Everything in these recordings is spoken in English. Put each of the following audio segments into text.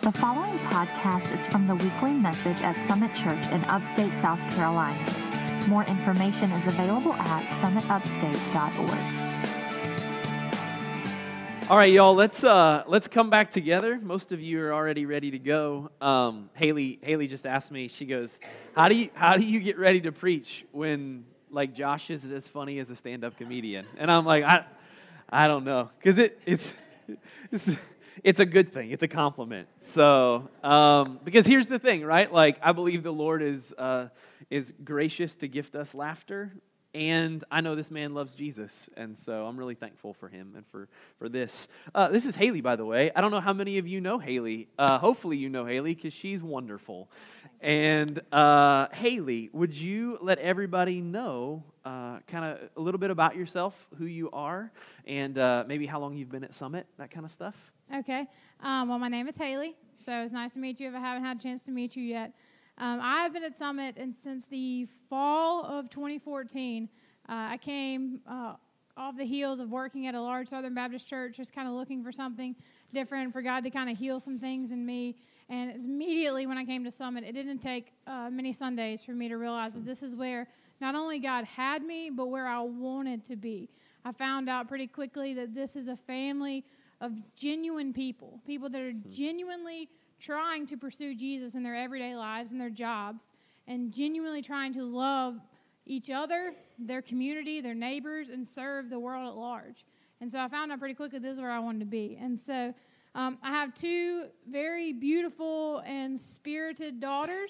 The following podcast is from the weekly message at Summit Church in upstate South Carolina. More information is available at summitupstate.org. All right, y'all. Let's come back together. Most of you are already ready to go. Haley just asked me. She goes, "How do you get ready to preach when like Josh is as funny as a stand-up comedian?" And I'm like, I don't know, because it's a good thing. It's a compliment. So, because here's the thing, right? Like, I believe the Lord is gracious to gift us laughter, and I know this man loves Jesus, and so I'm really thankful for him and for this. This is Haley, by the way. I don't know how many of you know Haley. Hopefully you know Haley, because she's wonderful. And Haley, would you let everybody know kind of a little bit about yourself, who you are, and maybe how long you've been at Summit, that kind of stuff? Okay. Well, my name is Haley, so it's nice to meet you if I haven't had a chance to meet you yet. I've been at Summit and since the fall of 2014. I came off the heels of working at a large Southern Baptist church, just kind of looking for something different, for God to kind of heal some things in me. And immediately when I came to Summit, it didn't take many Sundays for me to realize that this is where not only God had me, but where I wanted to be. I found out pretty quickly that this is a family of genuine people that are genuinely trying to pursue Jesus in their everyday lives and their jobs, and genuinely trying to love each other, their community, their neighbors, and serve the world at large. And so I found out pretty quickly this is where I wanted to be. And so I have two very beautiful and spirited daughters.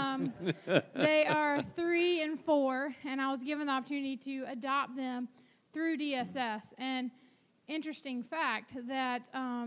They are 3 and 4, and I was given the opportunity to adopt them through DSS. And interesting fact that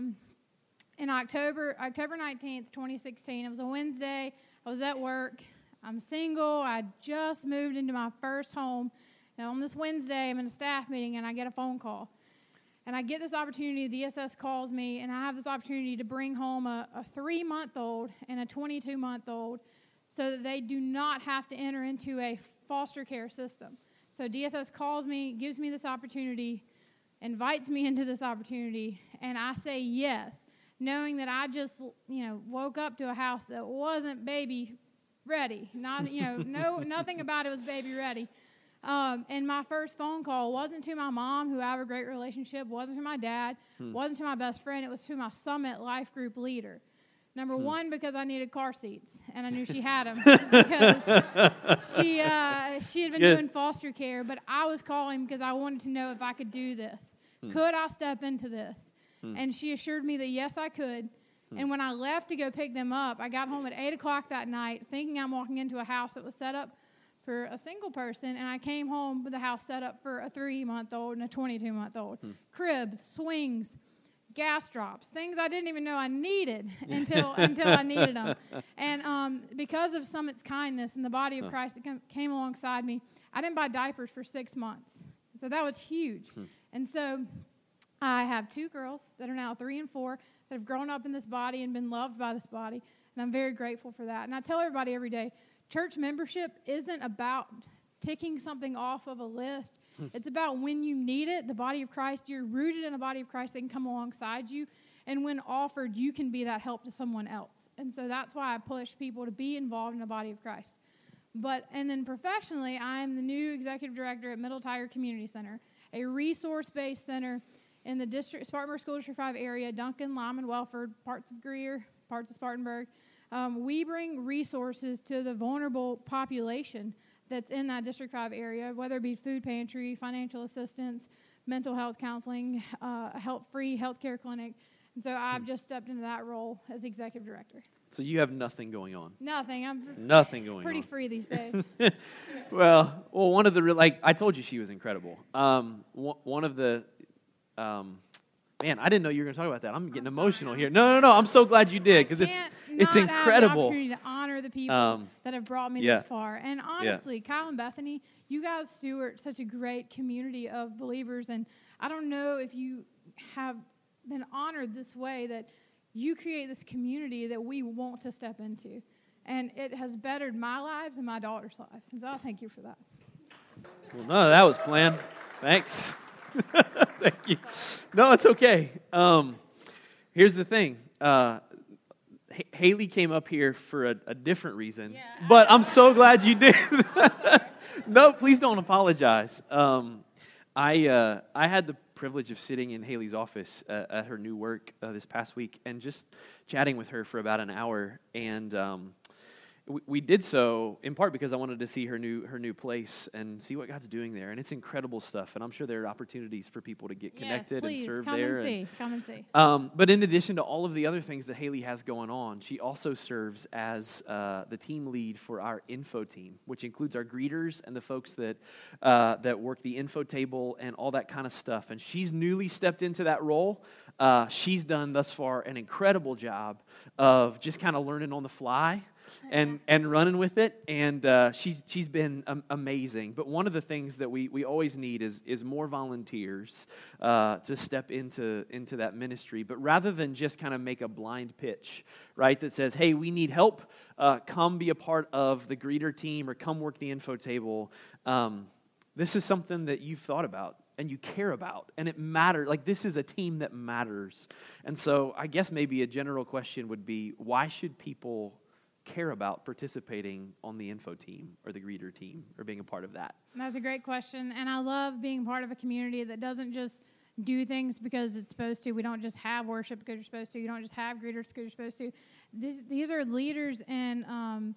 in October 19th, 2016, it was a Wednesday, I was at work, I'm single, I just moved into my first home, and on this Wednesday, I'm in a staff meeting, and I get a phone call. And I get this opportunity, DSS calls me, and I have this opportunity to bring home a 3-month-old and a 22-month-old so that they do not have to enter into a foster care system. So DSS calls me, gives me this opportunity, invites me into this opportunity, and I say yes, knowing that I just, woke up to a house that wasn't baby ready. Not, nothing about it was baby ready. And my first phone call wasn't to my mom, who I have a great relationship, wasn't to my dad, wasn't to my best friend. It was to my Summit Life Group leader. Number one, because I needed car seats, and I knew she had them because she had been doing foster care. But I was calling because I wanted to know if I could do this. Could I step into this? And she assured me that yes, I could. And when I left to go pick them up, I got home at 8 o'clock that night, thinking I'm walking into a house that was set up for a single person, and I came home with a house set up for a 3-month-old and a 22-month-old. Cribs, swings, gas drops, things I didn't even know I needed until I needed them. And because of Summit's kindness and the body of Christ that came alongside me, I didn't buy diapers for 6 months. So that was huge. And so I have 2 girls that are now 3 and 4 that have grown up in this body and been loved by this body, and I'm very grateful for that. And I tell everybody every day, church membership isn't about ticking something off of a list. It's about when you need it, the body of Christ, you're rooted in a body of Christ that can come alongside you, and when offered, you can be that help to someone else. And so that's why I push people to be involved in the body of Christ. And then professionally, I'm the new executive director at Middle Tiger Community Center, a resource-based center in the Spartanburg School District 5 area, Duncan, Lyman, Welford, parts of Greer, parts of Spartanburg. We bring resources to the vulnerable population that's in that District 5 area, whether it be food pantry, financial assistance, mental health counseling, free healthcare clinic. And so I've just stepped into that role as executive director. So you have nothing going on. Nothing. I'm pretty on. Free these days. well, one of the I told you she was incredible. One of the man, I didn't know you were going to talk about that. I'm getting emotional here. No. I'm so glad you did, because it's incredible. Have the opportunity to honor the people that have brought me this far. And honestly, Kyle and Bethany, you guys steward such a great community of believers. And I don't know if you have been honored this way, that you create this community that we want to step into. And it has bettered my lives and my daughter's lives. And so I thank you for that. Well, none of that was planned. Thanks. Thank you. No, it's okay. Here's the thing. Haley came up here for a different reason, Yeah. but I'm so glad you did. No, please don't apologize. I had the privilege of sitting in Haley's office at her new work this past week and just chatting with her for about an hour, and we did so in part because I wanted to see her new place and see what God's doing there, and it's incredible stuff. And I'm sure there are opportunities for people to get connected and serve there. Come and see. But in addition to all of the other things that Haley has going on, she also serves as the team lead for our info team, which includes our greeters and the folks that work the info table and all that kind of stuff. And she's newly stepped into that role. She's done thus far an incredible job of just kind of learning on the fly and running with it, and she's been amazing. But one of the things that we always need is more volunteers to step into that ministry. But rather than just kind of make a blind pitch, right, that says, hey, we need help, come be a part of the greeter team or come work the info table, this is something that you've thought about and you care about, and it matters. Like, this is a team that matters. And so I guess maybe a general question would be, why should people care about participating on the info team or the greeter team or being a part of that? That's a great question, and I love being part of a community that doesn't just do things because it's supposed to. We don't just have worship because you're supposed to. You don't just have greeters because you're supposed to. These are leaders and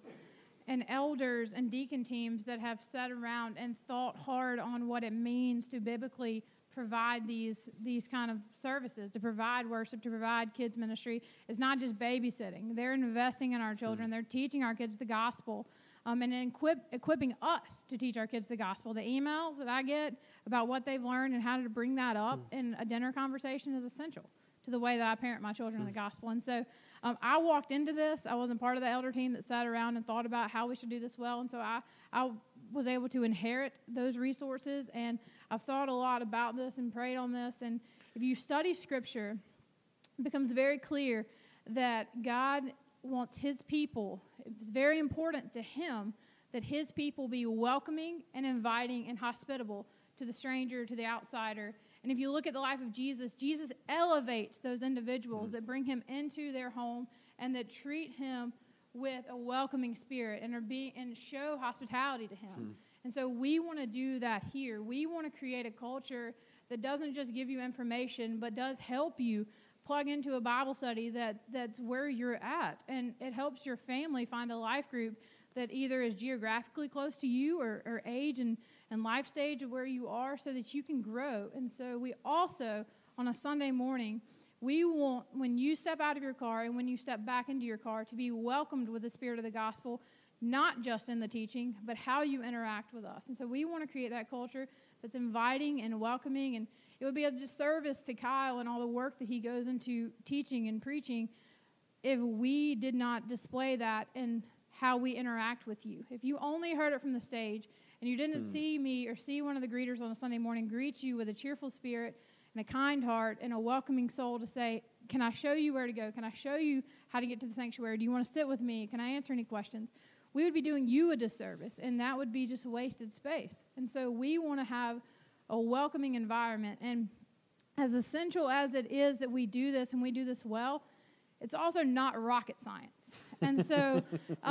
elders and deacon teams that have sat around and thought hard on what it means to biblically provide these kind of services, to provide worship, to provide kids ministry. It's not just babysitting. They're investing in our children. They're teaching our kids the gospel, and equipping us to teach our kids the gospel. The emails that I get about what they've learned and how to bring that up in a dinner conversation is essential to the way that I parent my children in the gospel. And so I walked into this. I wasn't part of the elder team that sat around and thought about how we should do this well. And so I was able to inherit those resources, and I've thought a lot about this and prayed on this. And if you study Scripture, it becomes very clear that God wants His people. It's very important to Him that His people be welcoming and inviting and hospitable to the stranger, to the outsider. And if you look at the life of Jesus, Jesus elevates those individuals that bring Him into their home and that treat Him with a welcoming spirit and show hospitality to Him. And so we want to do that here. We want to create a culture that doesn't just give you information, but does help you plug into a Bible study that's where you're at. And it helps your family find a life group that either is geographically close to you or age and life stage of where you are, so that you can grow. And so we also, on a Sunday morning, we want, when you step out of your car and when you step back into your car, to be welcomed with the spirit of the gospel, not just in the teaching, but how you interact with us. And so we want to create that culture that's inviting and welcoming. And it would be a disservice to Kyle and all the work that he goes into teaching and preaching if we did not display that in how we interact with you. If you only heard it from the stage and you didn't see me or see one of the greeters on a Sunday morning greet you with a cheerful spirit and a kind heart and a welcoming soul to say, can I show you where to go? Can I show you how to get to the sanctuary? Do you want to sit with me? Can I answer any questions? We would be doing you a disservice, and that would be just wasted space. And so we want to have a welcoming environment. And as essential as it is that we do this and we do this well, it's also not rocket science. And so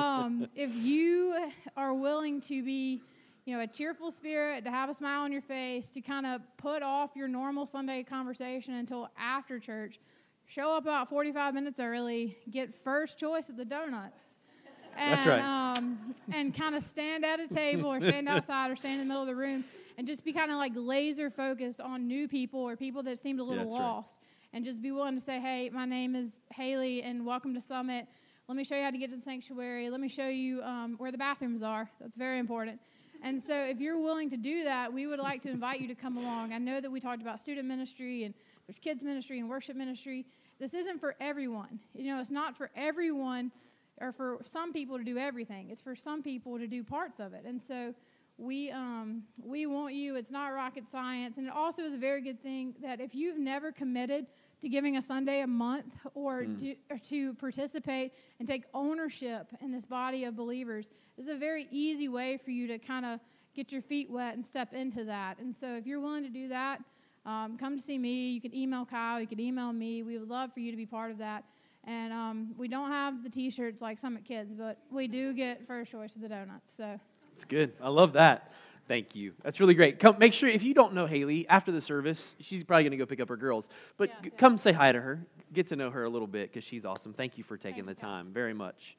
if you are willing to be, a cheerful spirit, to have a smile on your face, to kind of put off your normal Sunday conversation until after church, show up about 45 minutes early, get first choice at the donuts. And, that's right. And kind of stand at a table or stand outside or stand in the middle of the room and just be kind of like laser focused on new people or people that seemed a little lost. Right. And just be willing to say, hey, my name is Haley and welcome to Summit. Let me show you how to get to the sanctuary. Let me show you where the bathrooms are. That's very important. And so if you're willing to do that, we would like to invite you to come along. I know that we talked about student ministry and there's kids ministry and worship ministry. This isn't for everyone. It's not for everyone or for some people to do everything. It's for some people to do parts of it. And so we want you. It's not rocket science. And it also is a very good thing that if you've never committed to giving a Sunday a month or to participate and take ownership in this body of believers, this is a very easy way for you to kind of get your feet wet and step into that. And so if you're willing to do that, come to see me. You can email Kyle. You can email me. We would love for you to be part of that. And we don't have the T-shirts like Summit Kids, but we do get first choice of the donuts. So It's good. I love that. Thank you. That's really great. Come, make sure, if you don't know Haley, after the service, she's probably going to go pick up her girls. But Yeah. come say hi to her. Get to know her a little bit because she's awesome. Thank you for taking the Thank you. time very much.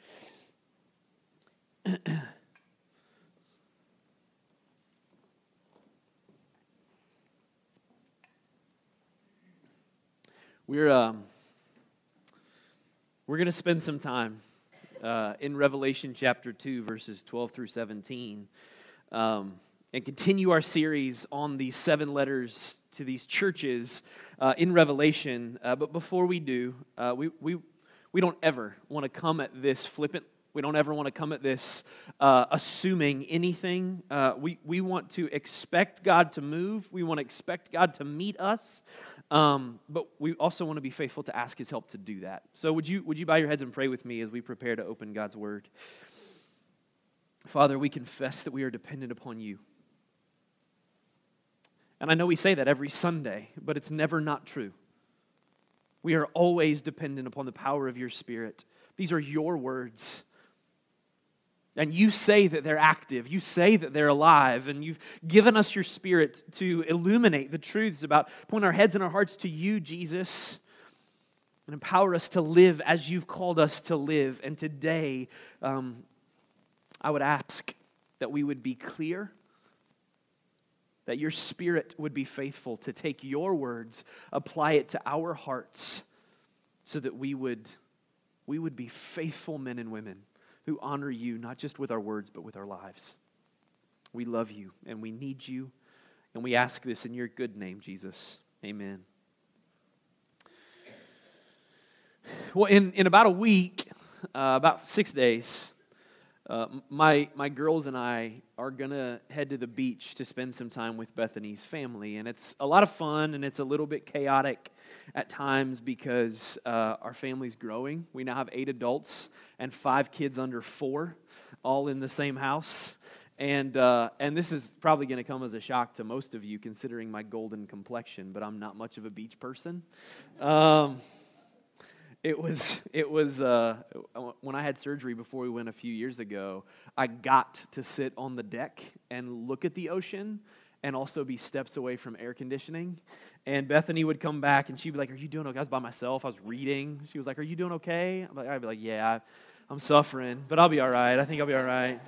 We're going to spend some time in Revelation chapter 2, verses 12 through 17, and continue our series on these 7 letters to these churches in Revelation. But before we do, we don't ever want to come at this flippant. We don't ever want to come at this assuming anything. We want to expect God to move. We want to expect God to meet us. But we also want to be faithful to ask His help to do that. So would you bow your heads and pray with me as we prepare to open God's Word? Father, we confess that we are dependent upon You. And I know we say that every Sunday, but it's never not true. We are always dependent upon the power of Your Spirit. These are Your words. And You say that they're active. You say that they're alive. And You've given us Your Spirit to illuminate the truths about, point our heads and our hearts to You, Jesus, and empower us to live as You've called us to live. And today, I would ask that we would be clear, that Your Spirit would be faithful to take Your words, apply it to our hearts, so that we would be faithful men and women who honor You, not just with our words, but with our lives. We love You, and we need You, and we ask this in Your good name, Jesus. Amen. Well, in about a week, about 6 days, my girls and I are going to head to the beach to spend some time with Bethany's family. And it's a lot of fun, and it's a little bit chaotic at times because our family's growing. We now have 8 adults and 5 kids under 4, all in the same house. And this is probably going to come as a shock to most of you, considering my golden complexion, but I'm not much of a beach person. It was when I had surgery before we went a few years ago, I got to sit on the deck and look at the ocean and also be steps away from air conditioning. And Bethany would come back and she'd be like, "Are you doing okay?" I was by myself. I was reading. She was like, "Are you doing okay?" I'd be like, "Yeah, I'm suffering, but I'll be all right. I think I'll be all right."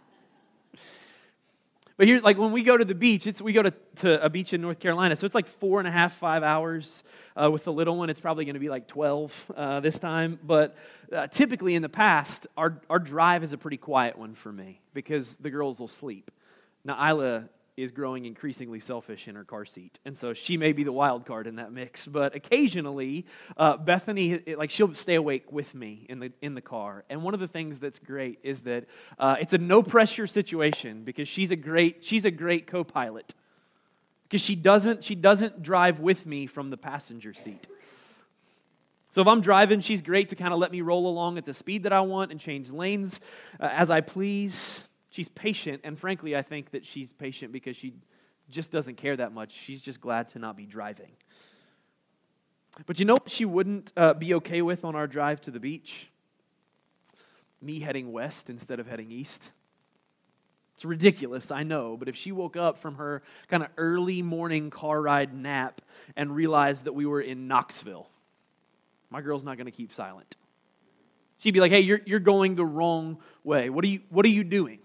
But here's, like, when we go to the beach, we go to a beach in North Carolina, so it's like 4.5, 5 hours. With the little one, it's probably going to be like 12 this time. But typically in the past, our drive is a pretty quiet one for me because the girls will sleep. Now, Isla is growing increasingly selfish in her car seat, and so she may be the wild card in that mix. But occasionally, Bethany, she'll stay awake with me in the car. And one of the things that's great is that it's a no pressure situation because she's a great co-pilot because she doesn't drive with me from the passenger seat. So if I'm driving, she's great to kind of let me roll along at the speed that I want and change lanes as I please. She's patient, and frankly, I think that she's patient because she just doesn't care that much. She's just glad to not be driving. But you know what she wouldn't be okay with on our drive to the beach? Me heading west instead of heading east. It's ridiculous, I know, but if she woke up from her kind of early morning car ride nap and realized that we were in Knoxville, my girl's not going to keep silent. She'd be like, "Hey, you're going the wrong way. What are you doing?"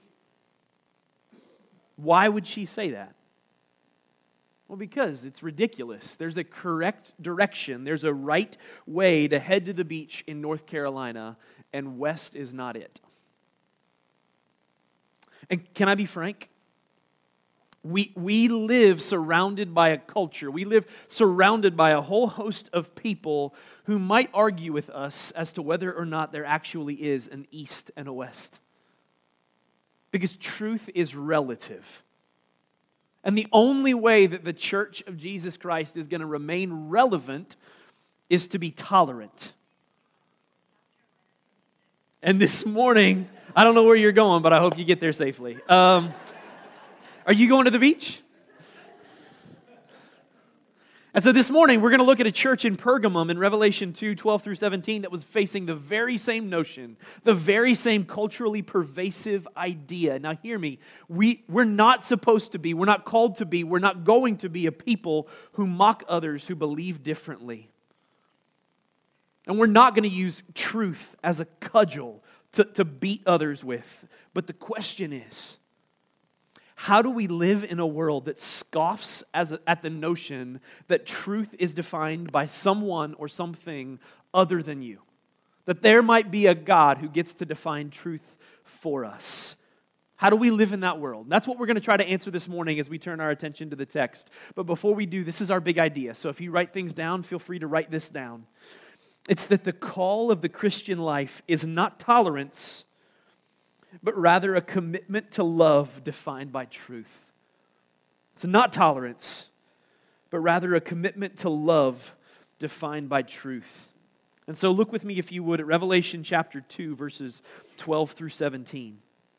Why would she say that? Well, because it's ridiculous. There's a correct direction. There's a right way to head to the beach in North Carolina, and west is not it. And can I be frank? We live surrounded by a culture. We live surrounded by a whole host of people who might argue with us as to whether or not there actually is an east and a west. Because truth is relative. And the only way that the church of Jesus Christ is going to remain relevant is to be tolerant. And this morning, I don't know where you're going, but I hope you get there safely. Are you going to the beach? And so this morning, we're going to look at a church in Pergamum in Revelation 2, 12 through 17 that was facing the very same notion, the very same culturally pervasive idea. Now hear me, we're not supposed to be, we're not called to be, we're not going to be a people who mock others who believe differently. And we're not going to use truth as a cudgel to beat others with. But the question is, how do we live in a world that scoffs at the notion that truth is defined by someone or something other than you? That there might be a God who gets to define truth for us. How do we live in that world? That's what we're going to try to answer this morning as we turn our attention to the text. But before we do, this is our big idea. So if you write things down, feel free to write this down. It's that the call of the Christian life is not tolerance, but rather a commitment to love defined by truth. It's not tolerance, but rather a commitment to love defined by truth. And so look with me, if you would, at Revelation chapter 2, verses 12 through 17.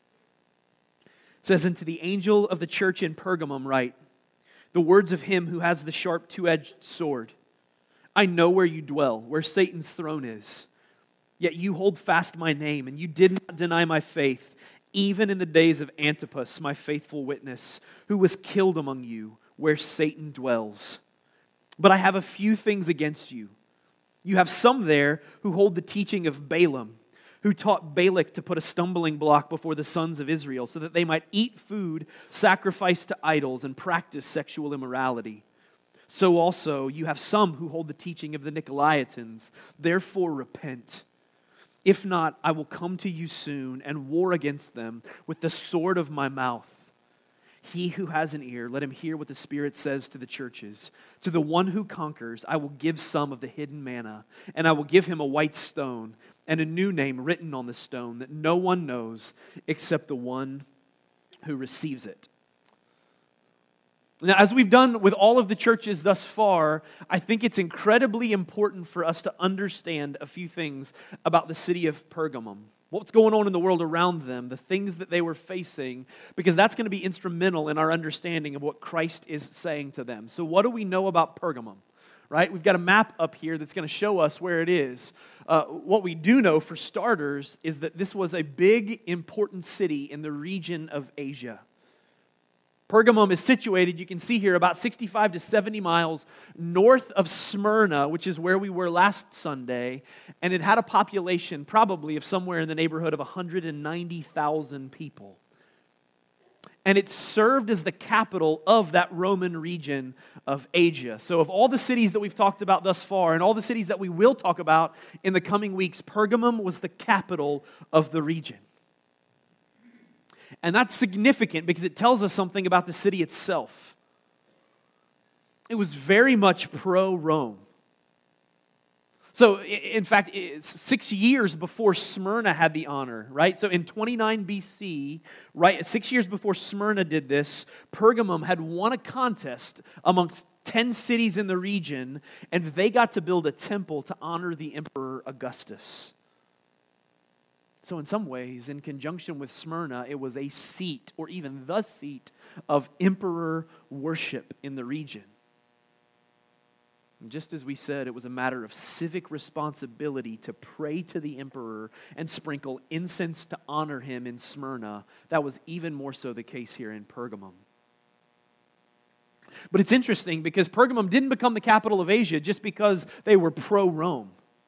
It says, "And to the angel of the church in Pergamum write, the words of him who has the sharp two-edged sword. I know where you dwell, where Satan's throne is. Yet you hold fast my name, and you did not deny my faith, even in the days of Antipas, my faithful witness, who was killed among you, where Satan dwells. But I have a few things against you. You have some there who hold the teaching of Balaam, who taught Balak to put a stumbling block before the sons of Israel, so that they might eat food sacrificed to idols and practice sexual immorality. So also you have some who hold the teaching of the Nicolaitans. Therefore repent. If not, I will come to you soon and war against them with the sword of my mouth. He who has an ear, let him hear what the Spirit says to the churches. To the one who conquers, I will give some of the hidden manna, and I will give him a white stone and a new name written on the stone that no one knows except the one who receives it." Now, as we've done with all of the churches thus far, I think it's incredibly important for us to understand a few things about the city of Pergamum. What's going on in the world around them, the things that they were facing, because that's going to be instrumental in our understanding of what Christ is saying to them. So what do we know about Pergamum? Right? We've got a map up here that's going to show us where it is. What we do know, for starters, is that this was a big, important city in the region of Asia. Pergamum is situated, you can see here, about 65 to 70 miles north of Smyrna, which is where we were last Sunday, and it had a population probably of somewhere in the neighborhood of 190,000 people. And it served as the capital of that Roman region of Asia. So of all the cities that we've talked about thus far, and all the cities that we will talk about in the coming weeks, Pergamum was the capital of the region. And that's significant because it tells us something about the city itself. It was very much pro-Rome. So, in fact, 6 years before Smyrna had the honor, right? So in 29 BC, right, 6 years before Smyrna did this, Pergamum had won a contest amongst 10 cities in the region, and they got to build a temple to honor the Emperor Augustus. So in some ways, in conjunction with Smyrna, it was a seat, or even the seat, of emperor worship in the region. And just as we said, it was a matter of civic responsibility to pray to the emperor and sprinkle incense to honor him in Smyrna. That was even more so the case here in Pergamum. But it's interesting because Pergamum didn't become the capital of Asia just because they were pro-Rome.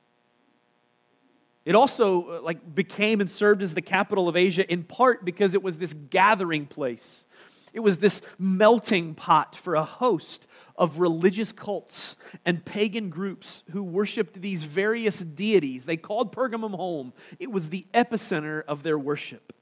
It also became and served as the capital of Asia in part because it was this gathering place. It was this melting pot for a host of religious cults and pagan groups who worshiped these various deities. They called Pergamum home. It was the epicenter of their worship.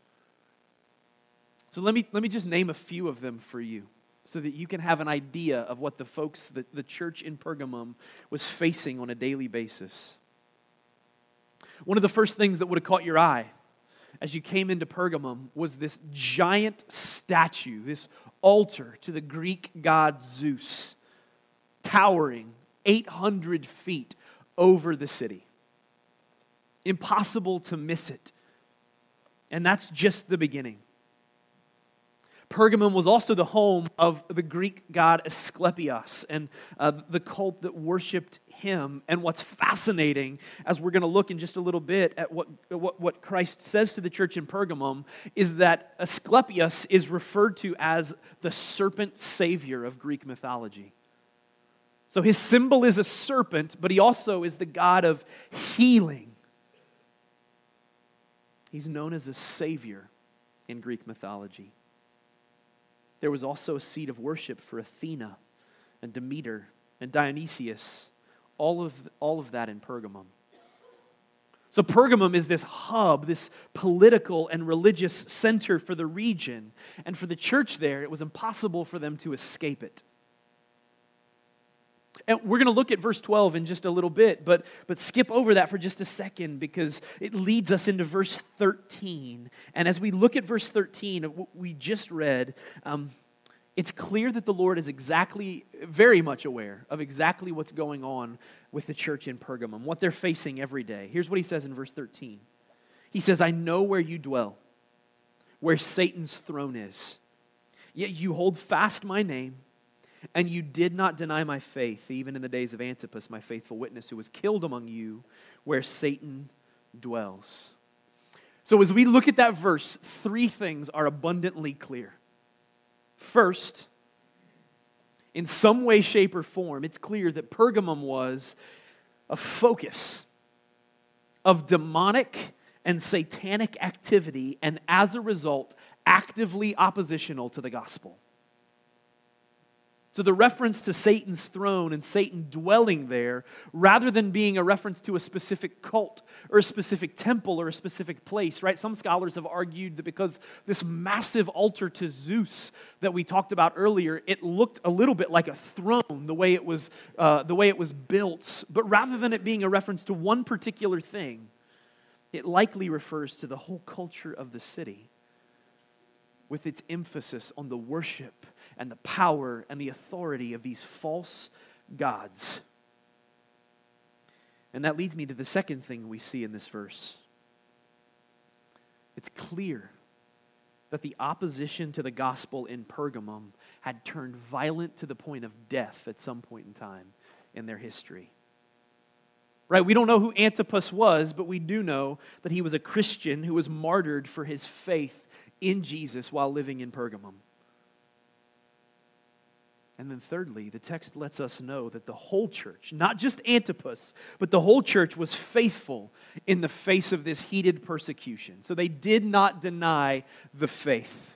So let me just name a few of them for you so that you can have an idea of what the folks, the church in Pergamum was facing on a daily basis. One of the first things that would have caught your eye as you came into Pergamum was this giant statue, this altar to the Greek god Zeus, towering 800 feet over the city. Impossible to miss it. And that's just the beginning. Pergamum was also the home of the Greek god Asclepius and the cult that worshipped him. And what's fascinating, as we're going to look in just a little bit at what Christ says to the church in Pergamum, is that Asclepius is referred to as the serpent savior of Greek mythology. So his symbol is a serpent, but he also is the god of healing. He's known as a savior in Greek mythology. There was also a seat of worship for Athena and Demeter and Dionysius, all of that in Pergamum. So Pergamum is this hub, this political and religious center for the region. And for the church there, it was impossible for them to escape it. And we're going to look at verse 12 in just a little bit, but skip over that for just a second because it leads us into verse 13. And as we look at verse 13, what we just read, it's clear that the Lord is very much aware of exactly what's going on with the church in Pergamum, what they're facing every day. Here's what he says in verse 13. He says, I know where you dwell, where Satan's throne is. Yet you hold fast my name, and you did not deny my faith, even in the days of Antipas, my faithful witness, who was killed among you, where Satan dwells. So as we look at that verse, three things are abundantly clear. First, in some way, shape, or form, it's clear that Pergamum was a focus of demonic and satanic activity, and as a result, actively oppositional to the gospel. So the reference to Satan's throne and Satan dwelling there, rather than being a reference to a specific cult or a specific temple or a specific place, right? Some scholars have argued that because this massive altar to Zeus that we talked about earlier, it looked a little bit like a throne the way it was built. But rather than it being a reference to one particular thing, it likely refers to the whole culture of the city, with its emphasis on the worship and the power and the authority of these false gods. And that leads me to the second thing we see in this verse. It's clear that the opposition to the gospel in Pergamum had turned violent to the point of death at some point in time in their history. Right? We don't know who Antipas was, but we do know that he was a Christian who was martyred for his faith in Jesus while living in Pergamum. And then thirdly, the text lets us know that the whole church, not just Antipas, but the whole church was faithful in the face of this heated persecution. So they did not deny the faith.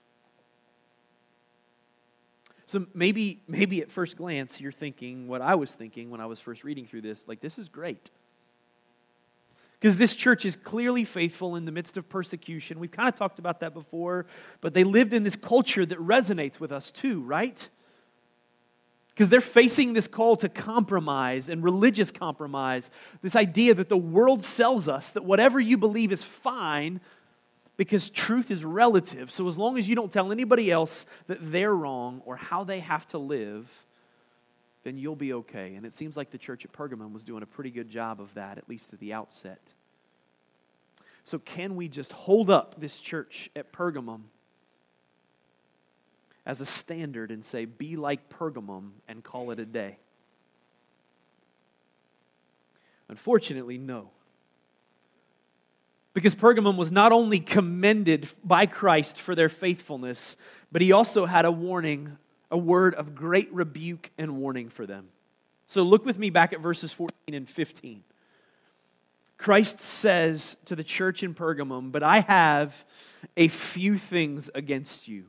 So maybe at first glance you're thinking what I was thinking when I was first reading through this, like this is great. Because this church is clearly faithful in the midst of persecution. We've kind of talked about that before, but they lived in this culture that resonates with us too, right? Because they're facing this call to compromise and religious compromise, this idea that the world sells us, that whatever you believe is fine because truth is relative. So as long as you don't tell anybody else that they're wrong or how they have to live, then you'll be okay. And it seems like the church at Pergamum was doing a pretty good job of that, at least at the outset. So can we just hold up this church at Pergamum as a standard and say, be like Pergamum and call it a day? Unfortunately, no. Because Pergamum was not only commended by Christ for their faithfulness, but he also had a warning, a word of great rebuke and warning for them. So look with me back at verses 14 and 15. Christ says to the church in Pergamum, but I have a few things against you.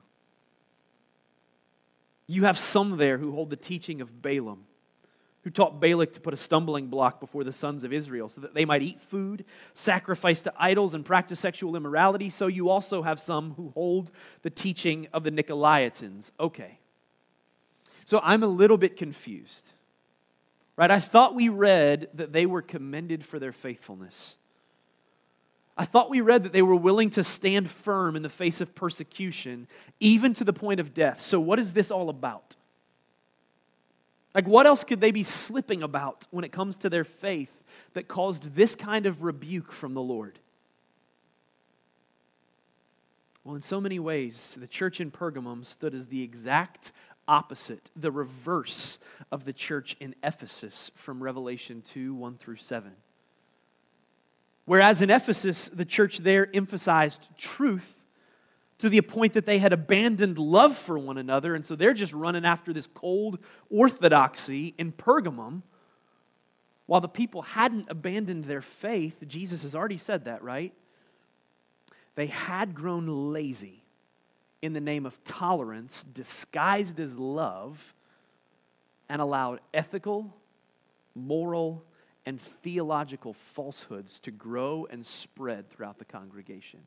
You have some there who hold the teaching of Balaam, who taught Balak to put a stumbling block before the sons of Israel so that they might eat food, sacrifice to idols, and practice sexual immorality. So you also have some who hold the teaching of the Nicolaitans. Okay. So I'm a little bit confused. Right? I thought we read that they were commended for their faithfulness. I thought we read that they were willing to stand firm in the face of persecution, even to the point of death. So what is this all about? Like, what else could they be slipping about when it comes to their faith that caused this kind of rebuke from the Lord? Well, in so many ways, the church in Pergamum stood as the exact opposite, the reverse of the church in Ephesus from Revelation 2, 1 through 7. Whereas in Ephesus, the church there emphasized truth to the point that they had abandoned love for one another, and so they're just running after this cold orthodoxy. In Pergamum, while the people hadn't abandoned their faith, Jesus has already said that, right? They had grown lazy in the name of tolerance, disguised as love, and allowed ethical, moral, and theological falsehoods to grow and spread throughout the congregation.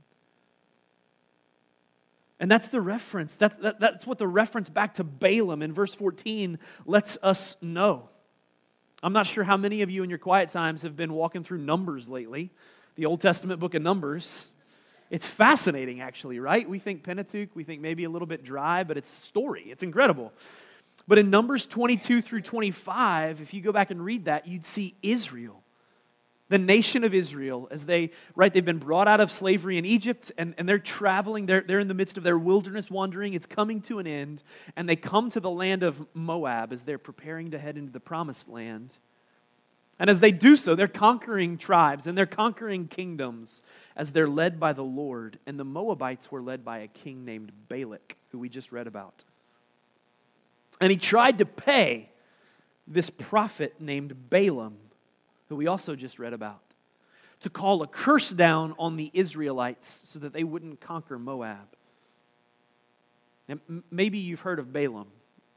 And that's the reference. That's what the reference back to Balaam in verse 14 lets us know. I'm not sure how many of you in your quiet times have been walking through Numbers lately, the Old Testament book of Numbers. It's fascinating, actually, right? We think Pentateuch, we think maybe a little bit dry, but it's story. It's incredible. But in Numbers 22 through 25, if you go back and read that, you'd see Israel, the nation of Israel, as they've been brought out of slavery in Egypt, and they're traveling, they're in the midst of their wilderness wandering. It's coming to an end, and they come to the land of Moab as they're preparing to head into the promised land. And as they do so, they're conquering tribes and they're conquering kingdoms as they're led by the Lord. And the Moabites were led by a king named Balak, who we just read about. And he tried to pay this prophet named Balaam, who we also just read about, to call a curse down on the Israelites so that they wouldn't conquer Moab. And maybe you've heard of Balaam.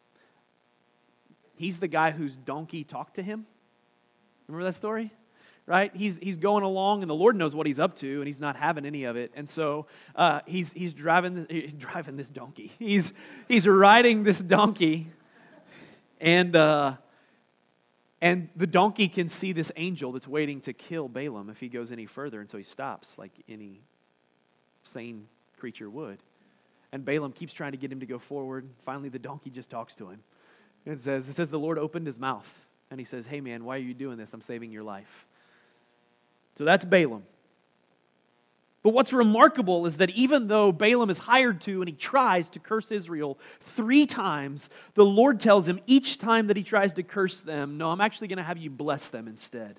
He's the guy whose donkey talked to him. Remember that story? Right? He's going along, and the Lord knows what he's up to, and he's not having any of it. And so he's driving this donkey. He's riding this donkey, and the donkey can see this angel that's waiting to kill Balaam if he goes any further, and so he stops like any sane creature would. And Balaam keeps trying to get him to go forward. Finally, the donkey just talks to him. It says the Lord opened his mouth. And he says, hey man, why are you doing this? I'm saving your life. So that's Balaam. But what's remarkable is that even though Balaam is hired to and he tries to curse Israel 3 times, the Lord tells him each time that he tries to curse them, no, I'm actually going to have you bless them instead.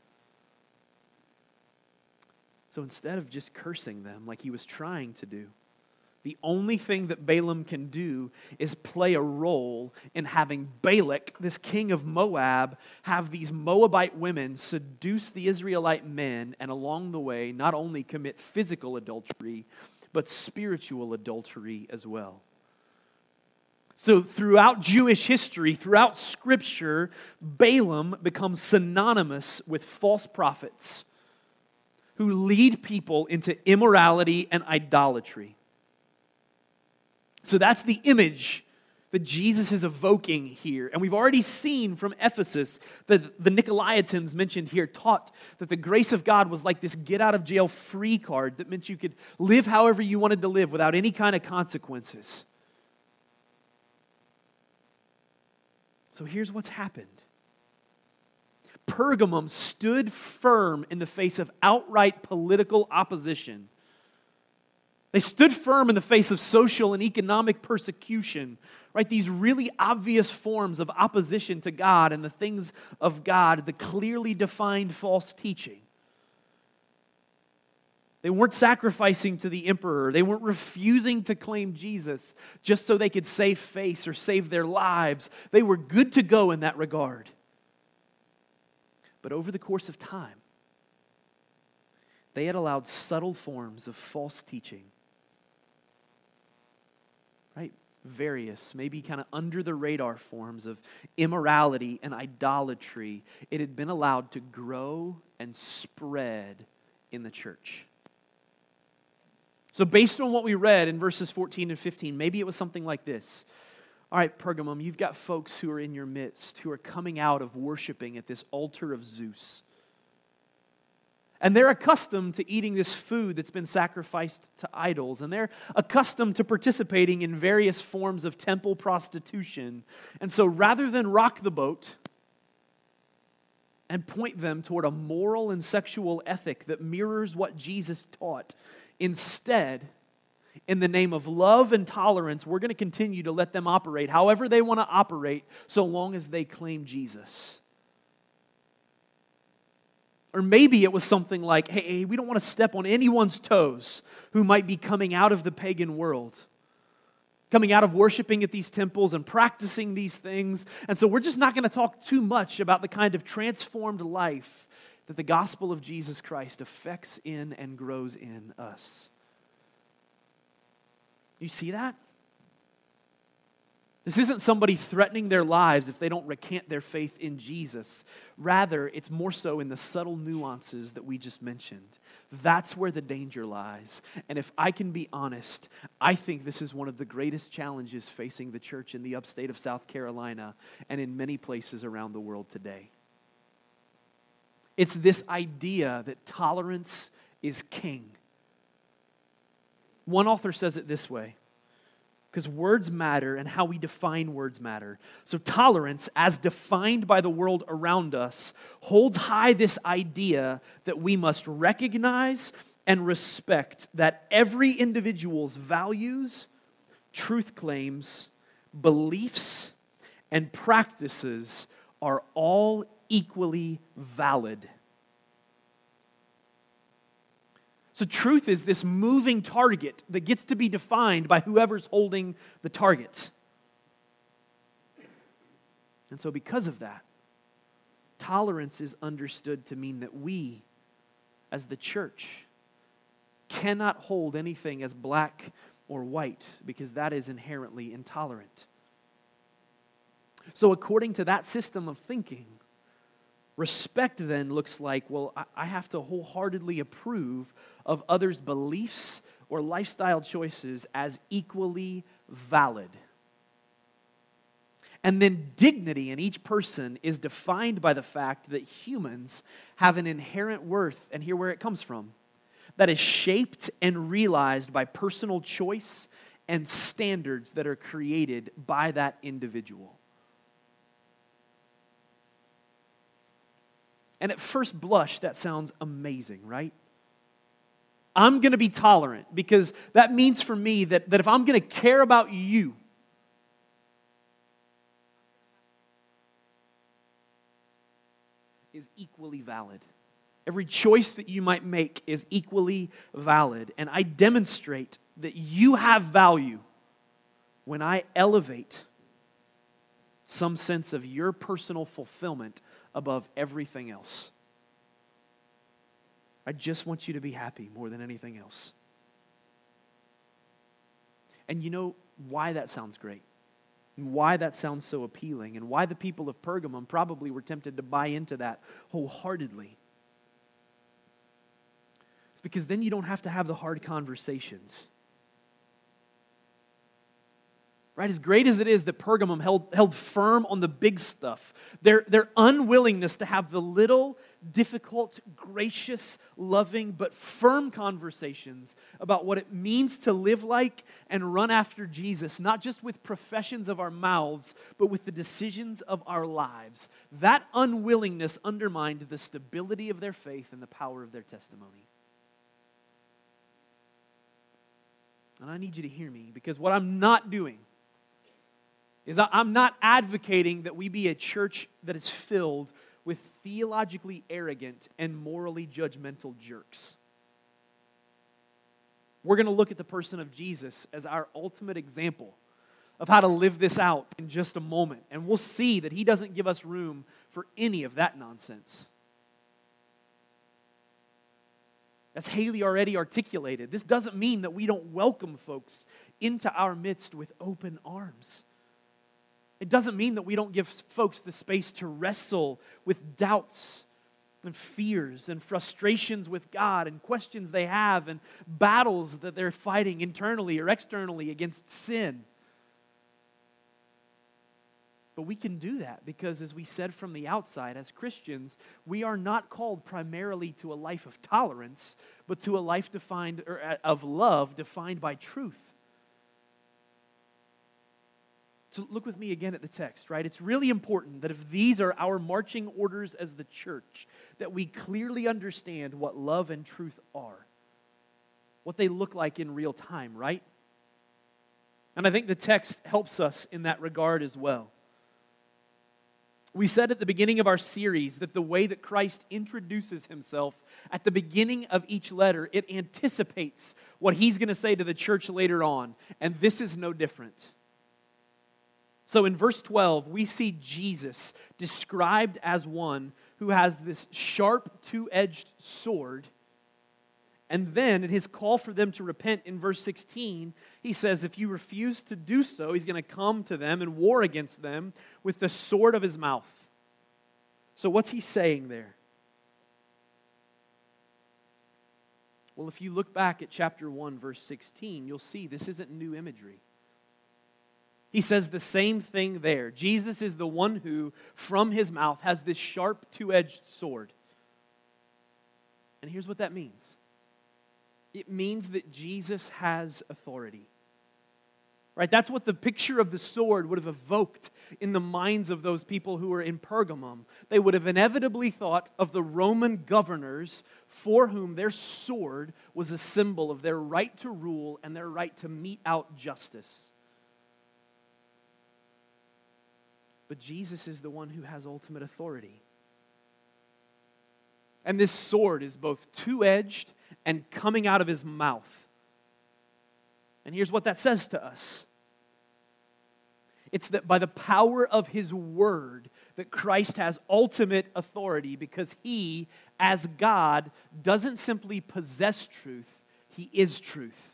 So instead of just cursing them like he was trying to do, the only thing that Balaam can do is play a role in having Balak, this king of Moab, have these Moabite women seduce the Israelite men, and along the way not only commit physical adultery, but spiritual adultery as well. So throughout Jewish history, throughout Scripture, Balaam becomes synonymous with false prophets who lead people into immorality and idolatry. So that's the image that Jesus is evoking here. And we've already seen from Ephesus that the Nicolaitans mentioned here taught that the grace of God was like this get-out-of-jail-free card that meant you could live however you wanted to live without any kind of consequences. So here's what's happened. Pergamum stood firm in the face of outright political opposition. They stood firm in the face of social and economic persecution, right? These really obvious forms of opposition to God and the things of God, the clearly defined false teaching. They weren't sacrificing to the emperor. They weren't refusing to claim Jesus just so they could save face or save their lives. They were good to go in that regard. But over the course of time, they had allowed subtle forms of false teaching, right? Various, maybe kind of under the radar forms of immorality and idolatry. It had been allowed to grow and spread in the church. So based on what we read in verses 14 and 15, maybe it was something like this. All right, Pergamum, you've got folks who are in your midst who are coming out of worshiping at this altar of Zeus. And they're accustomed to eating this food that's been sacrificed to idols. And they're accustomed to participating in various forms of temple prostitution. And so rather than rock the boat and point them toward a moral and sexual ethic that mirrors what Jesus taught, instead, in the name of love and tolerance, we're going to continue to let them operate however they want to operate so long as they claim Jesus. Or maybe it was something like, hey, we don't want to step on anyone's toes who might be coming out of the pagan world, coming out of worshiping at these temples and practicing these things. And so we're just not going to talk too much about the kind of transformed life that the gospel of Jesus Christ affects in and grows in us. You see that? This isn't somebody threatening their lives if they don't recant their faith in Jesus. Rather, it's more so in the subtle nuances that we just mentioned. That's where the danger lies. And if I can be honest, I think this is one of the greatest challenges facing the church in the upstate of South Carolina and in many places around the world today. It's this idea that tolerance is king. One author says it this way, because words matter and how we define words matter. So tolerance, as defined by the world around us, holds high this idea that we must recognize and respect that every individual's values, truth claims, beliefs, and practices are all equally valid. So truth is this moving target that gets to be defined by whoever's holding the target. And so because of that, tolerance is understood to mean that we, as the church, cannot hold anything as black or white because that is inherently intolerant. So according to that system of thinking, respect then looks like, well, I have to wholeheartedly approve of others' beliefs or lifestyle choices as equally valid. And then dignity in each person is defined by the fact that humans have an inherent worth, and here where it comes from, that is shaped and realized by personal choice and standards that are created by that individual. And at first blush, that sounds amazing, right? I'm going to be tolerant because that means for me that if I'm going to care about you, is equally valid. Every choice that you might make is equally valid. And I demonstrate that you have value when I elevate some sense of your personal fulfillment above everything else. I just want you to be happy more than anything else. And you know why that sounds great? And why that sounds so appealing? And why the people of Pergamum probably were tempted to buy into that wholeheartedly? It's because then you don't have to have the hard conversations. Right? As great as it is that Pergamum held firm on the big stuff, their unwillingness to have the little, difficult, gracious, loving, but firm conversations about what it means to live like and run after Jesus, not just with professions of our mouths, but with the decisions of our lives. That unwillingness undermined the stability of their faith and the power of their testimony. And I need you to hear me, because what I'm not doing is I'm not advocating that we be a church that is filled with theologically arrogant and morally judgmental jerks. We're going to look at the person of Jesus as our ultimate example of how to live this out in just a moment. And we'll see that he doesn't give us room for any of that nonsense. As Haley already articulated, this doesn't mean that we don't welcome folks into our midst with open arms. It doesn't mean that we don't give folks the space to wrestle with doubts and fears and frustrations with God and questions they have and battles that they're fighting internally or externally against sin. But we can do that because, as we said from the outside, as Christians, we are not called primarily to a life of tolerance, but to a life defined of love defined by truth. So look with me again at the text, right? It's really important that if these are our marching orders as the church, that we clearly understand what love and truth are, what they look like in real time, right? And I think the text helps us in that regard as well. We said at the beginning of our series that the way that Christ introduces himself at the beginning of each letter, it anticipates what he's going to say to the church later on. And this is no different. So in verse 12, we see Jesus described as one who has this sharp, two-edged sword. And then in his call for them to repent in verse 16, he says if you refuse to do so, he's going to come to them and war against them with the sword of his mouth. So what's he saying there? Well, if you look back at chapter 1, verse 16, you'll see this isn't new imagery. He says the same thing there. Jesus is the one who, from his mouth, has this sharp, two-edged sword. And here's what that means. It means that Jesus has authority. Right? That's what the picture of the sword would have evoked in the minds of those people who were in Pergamum. They would have inevitably thought of the Roman governors for whom their sword was a symbol of their right to rule and their right to mete out justice. But Jesus is the one who has ultimate authority. And this sword is both two-edged and coming out of his mouth. And here's what that says to us. It's that by the power of his word that Christ has ultimate authority because he, as God, doesn't simply possess truth, he is truth.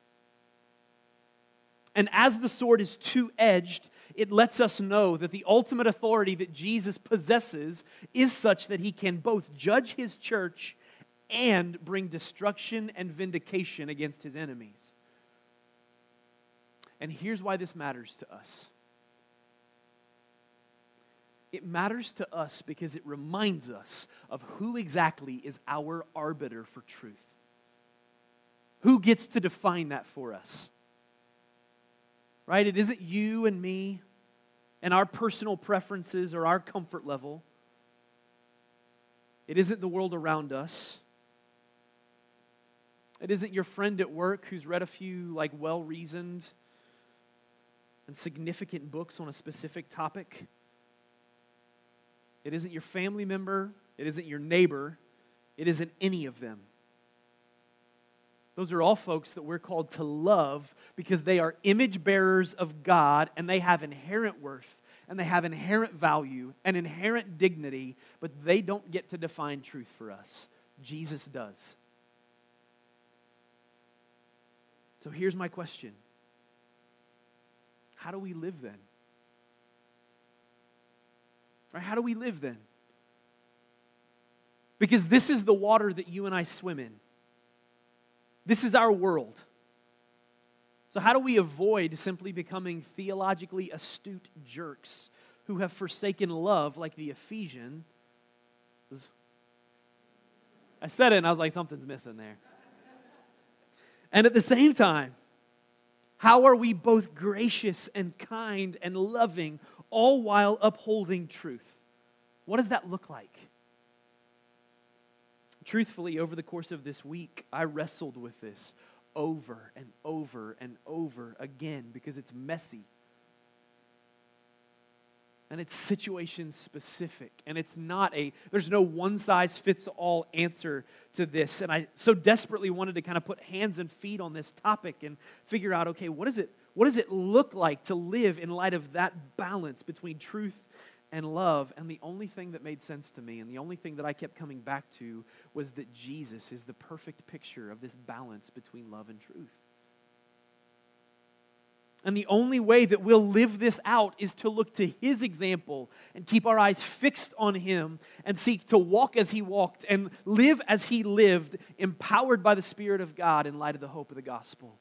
And as the sword is two-edged, it lets us know that the ultimate authority that Jesus possesses is such that he can both judge his church and bring destruction and vindication against his enemies. And here's why this matters to us. It matters to us because it reminds us of who exactly is our arbiter for truth. Who gets to define that for us? Right? It isn't you and me and our personal preferences or our comfort level. It isn't the world around us. It isn't your friend at work who's read a few well-reasoned and significant books on a specific topic. It isn't your family member. It isn't your neighbor. It isn't any of them. Those are all folks that we're called to love because they are image bearers of God and they have inherent worth and they have inherent value and inherent dignity, but they don't get to define truth for us. Jesus does. So here's my question. How do we live then? Right? How do we live then? Because this is the water that you and I swim in. This is our world. So how do we avoid simply becoming theologically astute jerks who have forsaken love like the Ephesians? I said it and I was like, something's missing there. And at the same time, how are we both gracious and kind and loving, all while upholding truth? What does that look like? Truthfully, over the course of this week, I wrestled with this over and over and over again because it's messy. And it's situation specific. And it's there's no one-size-fits-all answer to this. And I so desperately wanted to kind of put hands and feet on this topic and figure out, okay, what does it look like to live in light of that balance between truth and love? And the only thing that made sense to me and the only thing that I kept coming back to was that Jesus is the perfect picture of this balance between love and truth. And the only way that we'll live this out is to look to his example and keep our eyes fixed on him and seek to walk as he walked and live as he lived, empowered by the Spirit of God in light of the hope of the gospel.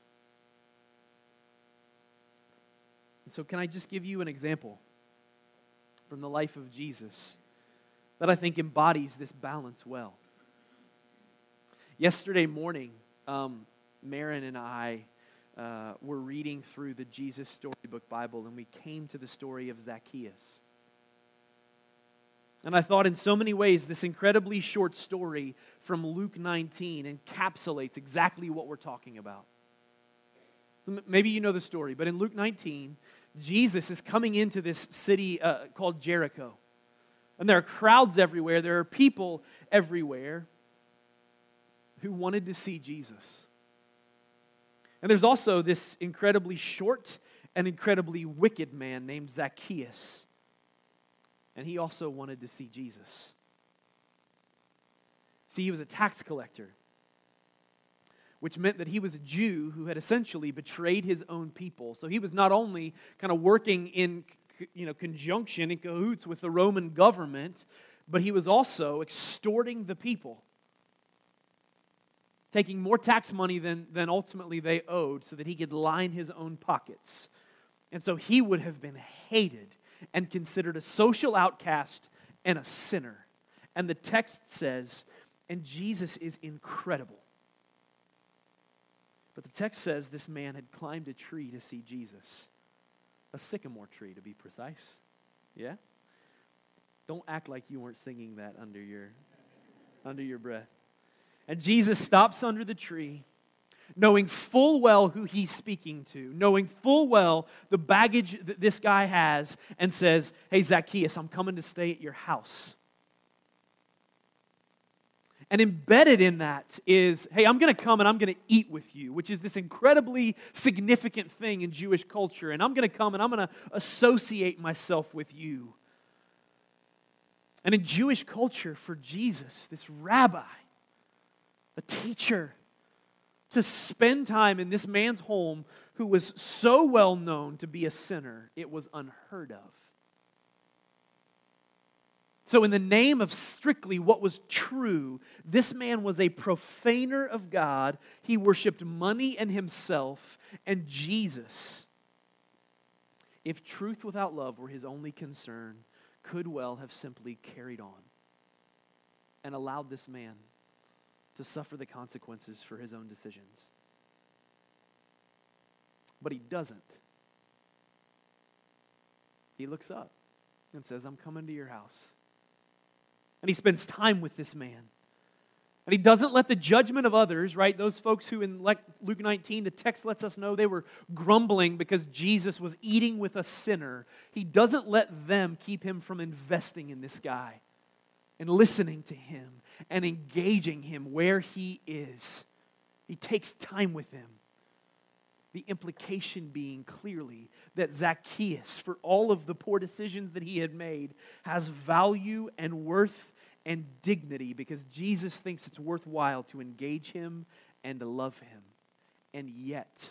And so can I just give you an example from the life of Jesus that I think embodies this balance well? Yesterday morning, Marin and I were reading through the Jesus Storybook Bible, and we came to the story of Zacchaeus. And I thought in so many ways this incredibly short story from Luke 19 encapsulates exactly what we're talking about. Maybe you know the story, but in Luke 19, Jesus is coming into this city called Jericho. And there are crowds everywhere. There are people everywhere who wanted to see Jesus. And there's also this incredibly short and incredibly wicked man named Zacchaeus. And he also wanted to see Jesus. See, he was a tax collector, which meant that he was a Jew who had essentially betrayed his own people. So he was not only kind of working in conjunction, in cahoots with the Roman government, but he was also extorting the people, taking more tax money than ultimately they owed so that he could line his own pockets. And so he would have been hated and considered a social outcast and a sinner. And the text says, and Jesus is incredible. But the text says this man had climbed a tree to see Jesus. A sycamore tree, to be precise. Yeah? Don't act like you weren't singing that under your breath. And Jesus stops under the tree, knowing full well who he's speaking to, knowing full well the baggage that this guy has, and says, hey, Zacchaeus, I'm coming to stay at your house. And embedded in that is, hey, I'm going to come and I'm going to eat with you, which is this incredibly significant thing in Jewish culture. And I'm going to come and I'm going to associate myself with you. And in Jewish culture, for Jesus, this rabbi, a teacher, to spend time in this man's home who was so well known to be a sinner, it was unheard of. So in the name of strictly what was true, this man was a profaner of God. He worshiped money and himself. And Jesus, if truth without love were his only concern, could well have simply carried on and allowed this man to suffer the consequences for his own decisions. But he doesn't. He looks up and says, I'm coming to your house. And he spends time with this man. And he doesn't let the judgment of others, right? Those folks who in Luke 19, the text lets us know they were grumbling because Jesus was eating with a sinner. He doesn't let them keep him from investing in this guy and listening to him and engaging him where he is. He takes time with him. The implication being clearly that Zacchaeus, for all of the poor decisions that he had made, has value and worth and dignity because Jesus thinks it's worthwhile to engage him and to love him. And yet,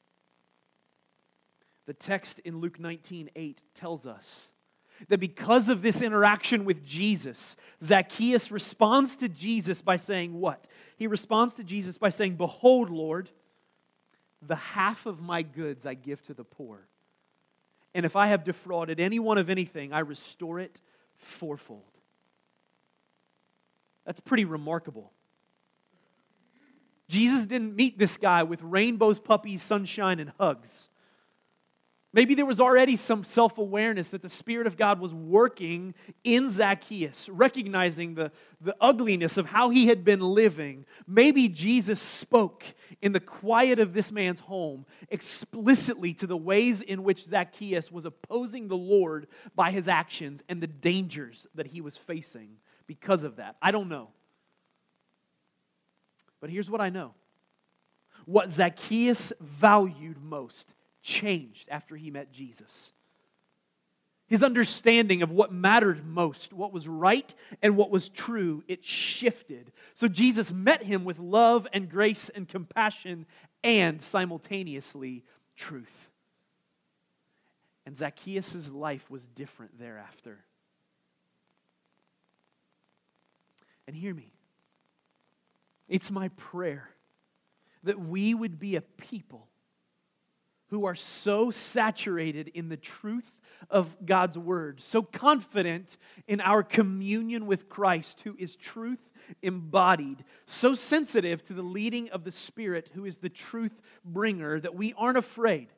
the text in Luke 19:8 tells us that because of this interaction with Jesus, Zacchaeus responds to Jesus by saying what? He responds to Jesus by saying, Behold, Lord, the half of my goods I give to the poor. And if I have defrauded anyone of anything, I restore it fourfold. That's pretty remarkable. Jesus didn't meet this guy with rainbows, puppies, sunshine, and hugs. Maybe there was already some self-awareness that the Spirit of God was working in Zacchaeus, recognizing the ugliness of how he had been living. Maybe Jesus spoke in the quiet of this man's home explicitly to the ways in which Zacchaeus was opposing the Lord by his actions and the dangers that he was facing because of that. I don't know. But here's what I know. What Zacchaeus valued most changed after he met Jesus. His understanding of what mattered most, what was right and what was true, it shifted. So Jesus met him with love and grace and compassion and simultaneously truth. And Zacchaeus' life was different thereafter. And hear me. It's my prayer that we would be a people who are so saturated in the truth of God's word, so confident in our communion with Christ, who is truth embodied, so sensitive to the leading of the Spirit, who is the truth bringer, that we aren't afraid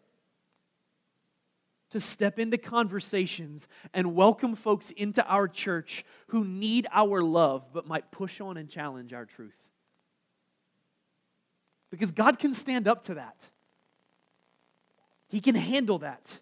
to step into conversations and welcome folks into our church who need our love but might push on and challenge our truth. Because God can stand up to that. He can handle that.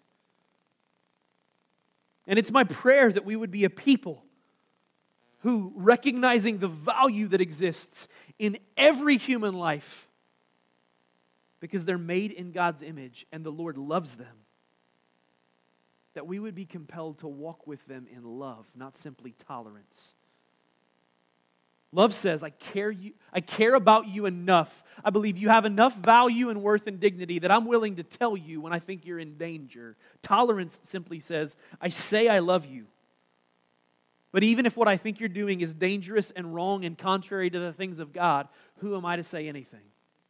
And it's my prayer that we would be a people who, recognizing the value that exists in every human life, because they're made in God's image and the Lord loves them, that we would be compelled to walk with them in love, not simply tolerance. Love says, I care about you enough. I believe you have enough value and worth and dignity that I'm willing to tell you when I think you're in danger. Tolerance simply says, I say I love you. But even if what I think you're doing is dangerous and wrong and contrary to the things of God, who am I to say anything?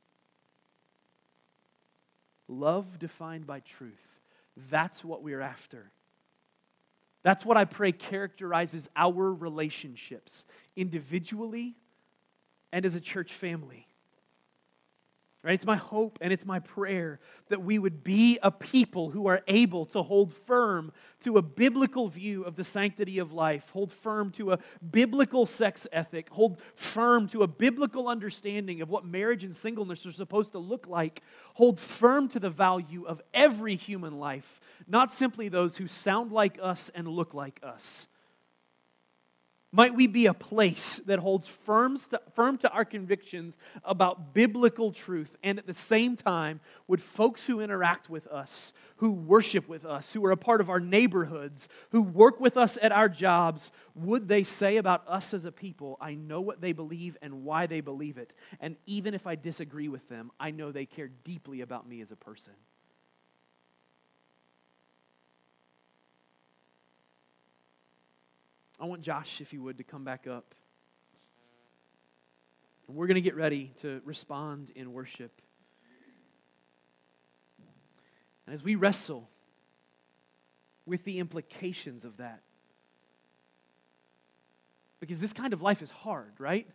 Love defined by truth. That's what we're after. That's what I pray characterizes our relationships, individually and as a church family. Right? It's my hope and it's my prayer that we would be a people who are able to hold firm to a biblical view of the sanctity of life, hold firm to a biblical sex ethic, hold firm to a biblical understanding of what marriage and singleness are supposed to look like, hold firm to the value of every human life, not simply those who sound like us and look like us. Might we be a place that holds firm to our convictions about biblical truth, and at the same time, would folks who interact with us, who worship with us, who are a part of our neighborhoods, who work with us at our jobs, would they say about us as a people, I know what they believe and why they believe it, and even if I disagree with them, I know they care deeply about me as a person. I want Josh, if you would, to come back up. And we're going to get ready to respond in worship. And as we wrestle with the implications of that, because this kind of life is hard, right?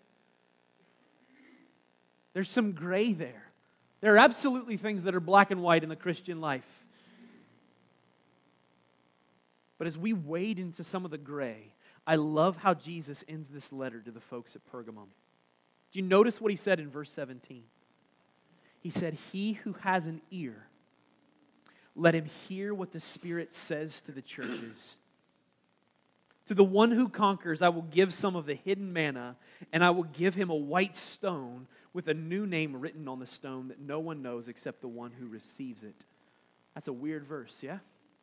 There's some gray there. There are absolutely things that are black and white in the Christian life. But as we wade into some of the gray, I love how Jesus ends this letter to the folks at Pergamum. Do you notice what he said in verse 17? He said, he who has an ear, let him hear what the Spirit says to the churches. To the one who conquers, I will give some of the hidden manna, and I will give him a white stone with a new name written on the stone that no one knows except the one who receives it. That's a weird verse, yeah?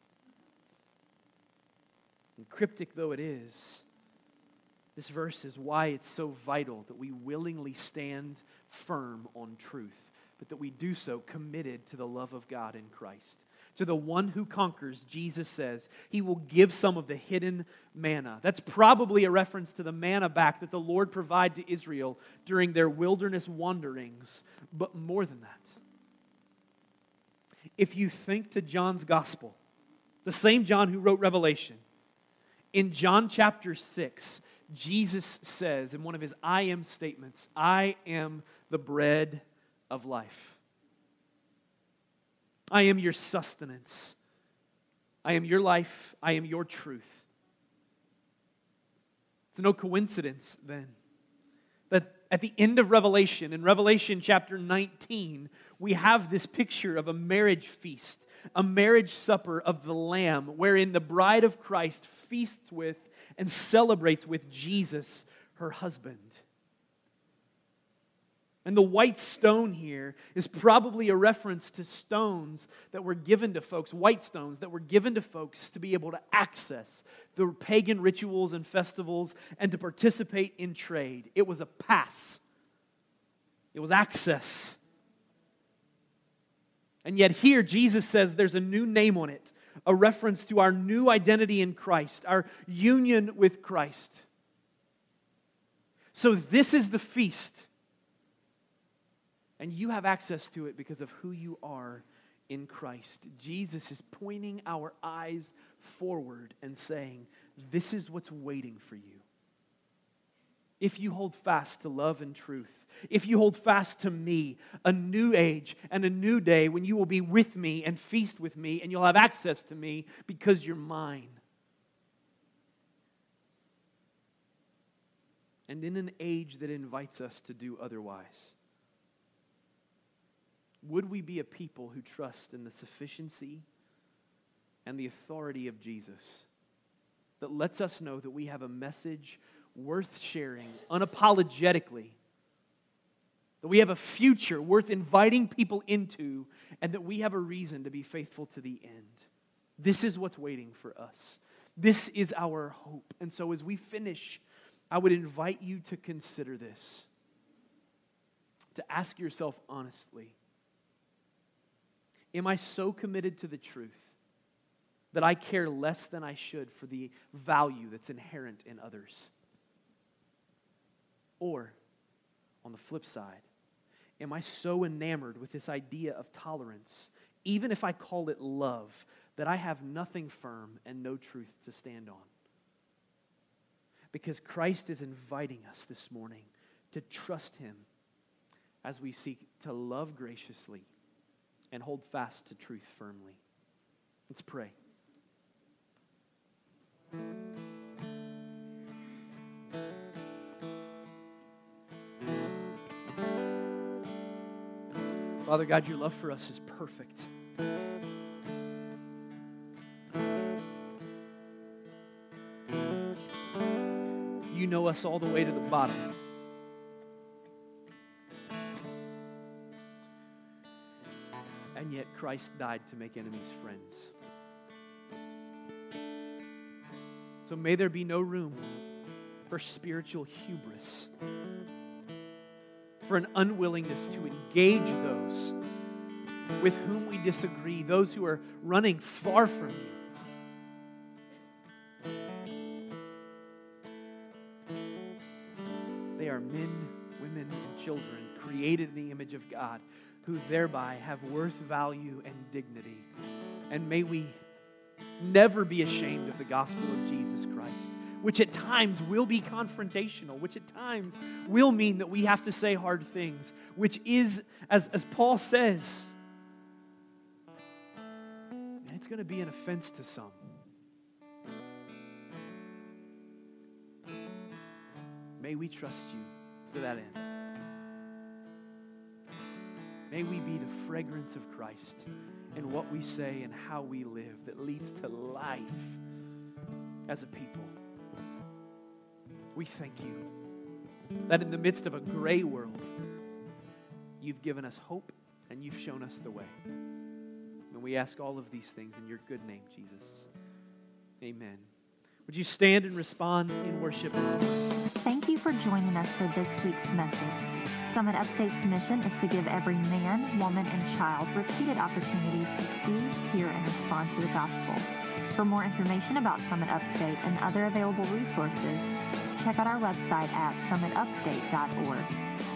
And cryptic though it is, this verse is why it's so vital that we willingly stand firm on truth, but that we do so committed to the love of God in Christ. To the one who conquers, Jesus says, he will give some of the hidden manna. That's probably a reference to the manna back that the Lord provided to Israel during their wilderness wanderings, but more than that. If you think to John's gospel, the same John who wrote Revelation, in John chapter 6, Jesus says in one of his I am statements, I am the bread of life. I am your sustenance. I am your life. I am your truth. It's no coincidence then that at the end of Revelation, in Revelation chapter 19, we have this picture of a marriage feast, a marriage supper of the Lamb, wherein the bride of Christ feasts with and celebrates with Jesus, her husband. And the white stone here is probably a reference to stones that were given to folks, white stones that were given to folks to be able to access the pagan rituals and festivals and to participate in trade. It was a pass. It was access. And yet here Jesus says there's a new name on it, a reference to our new identity in Christ, our union with Christ. So this is the feast. And you have access to it because of who you are in Christ. Jesus is pointing our eyes forward and saying, this is what's waiting for you. If you hold fast to love and truth, if you hold fast to me, a new age and a new day when you will be with me and feast with me and you'll have access to me because you're mine. And in an age that invites us to do otherwise, Would we be a people who trust in the sufficiency and the authority of Jesus that lets us know that we have a message worth sharing unapologetically, that we have a future worth inviting people into, and that we have a reason to be faithful to the end? This is what's waiting for us. This is our hope. And so as we finish, I would invite you to consider this, to ask yourself honestly, am I so committed to the truth that I care less than I should for the value that's inherent in others? Or, on the flip side, am I so enamored with this idea of tolerance, even if I call it love, that I have nothing firm and no truth to stand on? Because Christ is inviting us this morning to trust Him as we seek to love graciously and hold fast to truth firmly. Let's pray. Father God, your love for us is perfect. You know us all the way to the bottom. And yet Christ died to make enemies friends. So may there be no room for spiritual hubris, for an unwillingness to engage those with whom we disagree, those who are running far from you. They are men, women, and children created in the image of God, who thereby have worth, value, and dignity. And may we never be ashamed of the gospel of Jesus Christ, which at times will be confrontational, which at times will mean that we have to say hard things, which is, as Paul says, and it's going to be an offense to some. May we trust you to that end. May we be the fragrance of Christ in what we say and how we live that leads to life as a people. We thank you that in the midst of a gray world, you've given us hope and you've shown us the way. And we ask all of these things in your good name, Jesus. Amen. Would you stand and respond in worship this morning? Thank you for joining us for this week's message. Summit Upstate's mission is to give every man, woman, and child repeated opportunities to see, hear, and respond to the gospel. For more information about Summit Upstate and other available resources, check out our website at summitupstate.org.